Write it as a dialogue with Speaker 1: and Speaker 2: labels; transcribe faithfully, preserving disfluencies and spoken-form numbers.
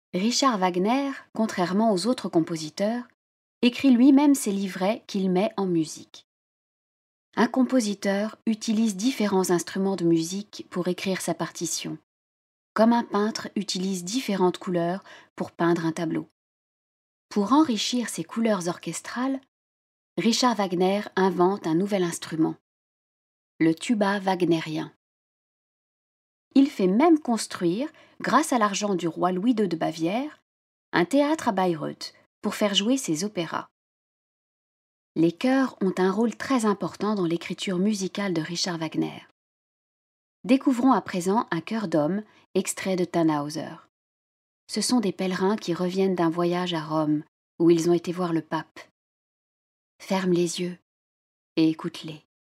Speaker 1: Richard Wagner, contrairement aux autres compositeurs, écrit lui-même ses livrets qu'il met en musique. Un compositeur utilise différents instruments de musique pour écrire sa partition, comme un peintre utilise différentes couleurs pour peindre un tableau. Pour enrichir ses couleurs orchestrales, Richard Wagner invente un nouvel instrument, le tuba wagnérien. Il fait même construire, grâce à l'argent du roi Louis deux de Bavière, un théâtre à Bayreuth pour faire jouer ses opéras. Les chœurs ont un rôle très important dans l'écriture musicale de Richard Wagner. Découvrons à présent un chœur d'hommes, extrait de Tannhäuser. Ce sont des pèlerins qui reviennent d'un voyage à Rome, où ils ont été voir le pape. Ferme les yeux et écoute-les.